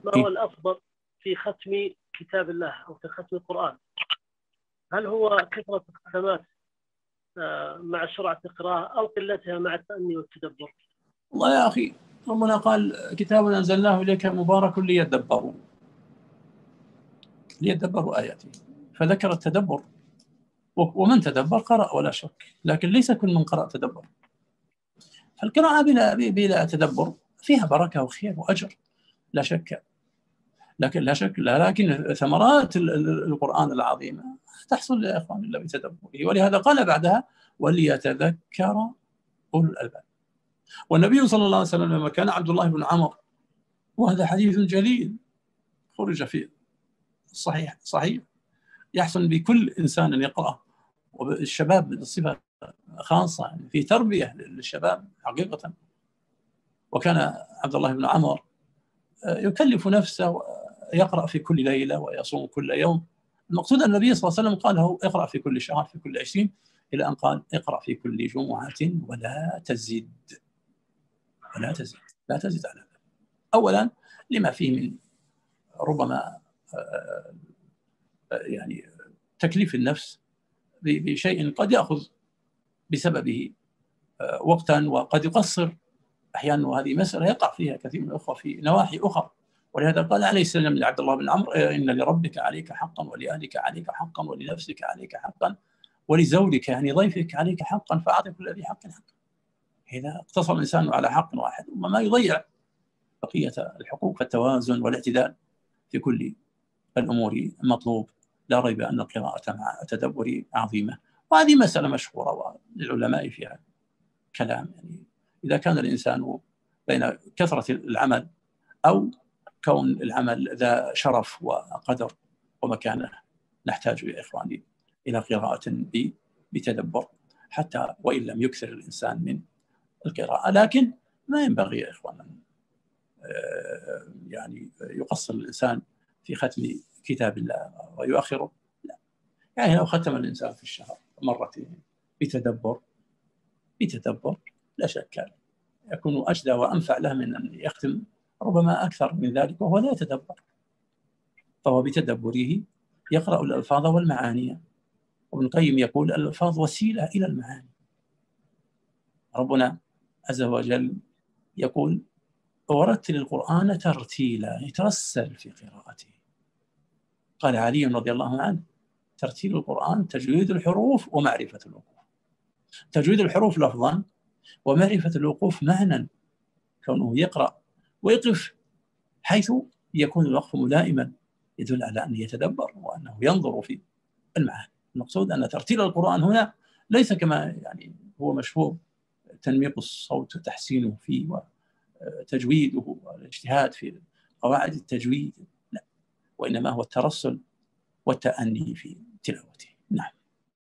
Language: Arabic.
ما هو الأفضل في ختم كتاب الله أو في ختم القرآن؟ هل هو كثرة الختمات مع سرعة القراءة أو قلتها مع التأني والتدبر؟ والله يا أخي، ربنا قال كتاب أنزلناه إليك مبارك ليدبروا آياته، فذكر التدبر، ومن تدبر قرأ ولا شك، لكن ليس كل من قرأ تدبر. القراءة بلا تدبر فيها بركة وخير وأجر لا شك، لكن ثمرات القرآن العظيمة تحصل يا إخوان إلا بتدبره. ولهذا قال بعدها وليتذكر أولو الألباب. والنبي صلى الله عليه وسلم لما كان عبد الله بن عمرو، وهذا حديث جليل خرج في صحيح يحسن بكل إنسان أن يقرأه، والشباب بصفة خاصة يعني في تربية للشباب حقيقة. وكان عبد الله بن عمرو يكلف نفسه يقرأ في كل ليلة ويصوم كل يوم. المقصود أن النبي صلى الله عليه وسلم قال له اقرأ في كل شهر، في كل 20، إلى أن قال اقرأ في كل جمعة ولا تزد لا تزد على ذلك. أولا لما فيه من ربما يعني تكليف النفس بشيء قد يأخذ بسببه وقتا وقد يقصر أحيانا، وهذه مسألة يقع فيها كثير من الأخوة في نواحي أخرى. ولهذا قال عليه السلام لعبد الله بن عمرو إن لربك عليك حقا ولأهلك عليك حقا ولنفسك عليك حقا ولزوجك يعني ضيفك عليك حقا فأعطي كل ذي حق حقا. إذا اقتصر الإنسان على حق واحد وما يضيع بقية الحقوق. فالتوازن والاعتدال في كل الأمور مطلوب. لا ريب أن القراءة مع التدبر عظيمة، وهذه مسألة مشهورة وللعلماء فيها كلام. يعني إذا كان الإنسان بين كثرة العمل أو كون العمل ذا شرف وقدر ومكانة، نحتاج يا إخواني إلى قراءة بتدبر، حتى وإن لم يكثر الإنسان من القراءة. لكن ما ينبغي يا إخواننا يعني يقصر الإنسان في ختم كتاب الله ويؤخره، لا. يعني لو ختم الإنسان في الشهر مرتين بتدبر لا شك يكون أجدى وأنفع له من أن يختم ربما أكثر من ذلك وهو لا يتدبر. فهو بتدبره يقرأ الألفاظ والمعاني. وابن القيم يقول الألفاظ وسيلة إلى المعاني. ربنا عز وجل يقول ورتل القرآن ترتيلا، يترسل في قراءته. قال علي رضي الله عنه ترتيل القرآن تجويد الحروف ومعرفة الوقوف. تجويد الحروف لفظا ومعرفة الوقوف معنى، كونه يقرأ ويقف حيث يكون الوقف ملائما يدل على أن يتدبر وأنه ينظر في المعاني. المقصود أن ترتيل القرآن هنا ليس كما يعني هو مشهور تنميق الصوت وتحسينه فيه وتجويده والاجتهاد في قواعد التجويد، لا، وإنما هو الترسل والتأني في تلاوته. نعم.